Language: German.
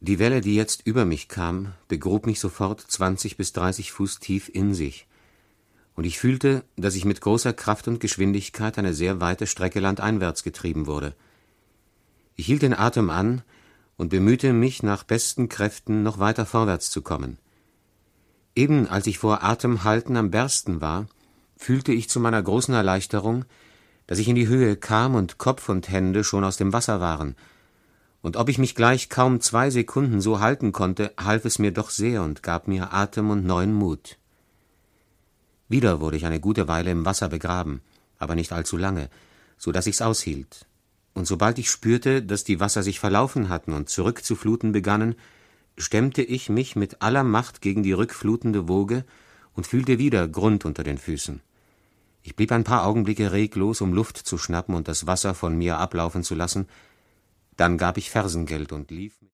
Die Welle, die jetzt über mich kam, begrub mich sofort 20 bis 30 Fuß tief in sich, und ich fühlte, dass ich mit großer Kraft und Geschwindigkeit eine sehr weite Strecke landeinwärts getrieben wurde. Ich hielt den Atem an und bemühte mich nach besten Kräften, noch weiter vorwärts zu kommen. Eben als ich vor Atemhalten am Bersten war, fühlte ich zu meiner großen Erleichterung, dass ich in die Höhe kam und Kopf und Hände schon aus dem Wasser waren, und ob ich mich gleich kaum 2 Sekunden so halten konnte, half es mir doch sehr und gab mir Atem und neuen Mut. Wieder wurde ich eine gute Weile im Wasser begraben, aber nicht allzu lange, so dass ich's aushielt. Und sobald ich spürte, dass die Wasser sich verlaufen hatten und zurückzufluten begannen, stemmte ich mich mit aller Macht gegen die rückflutende Woge und fühlte wieder Grund unter den Füßen. Ich blieb ein paar Augenblicke reglos, um Luft zu schnappen und das Wasser von mir ablaufen zu lassen. Dann gab ich Fersengeld und lief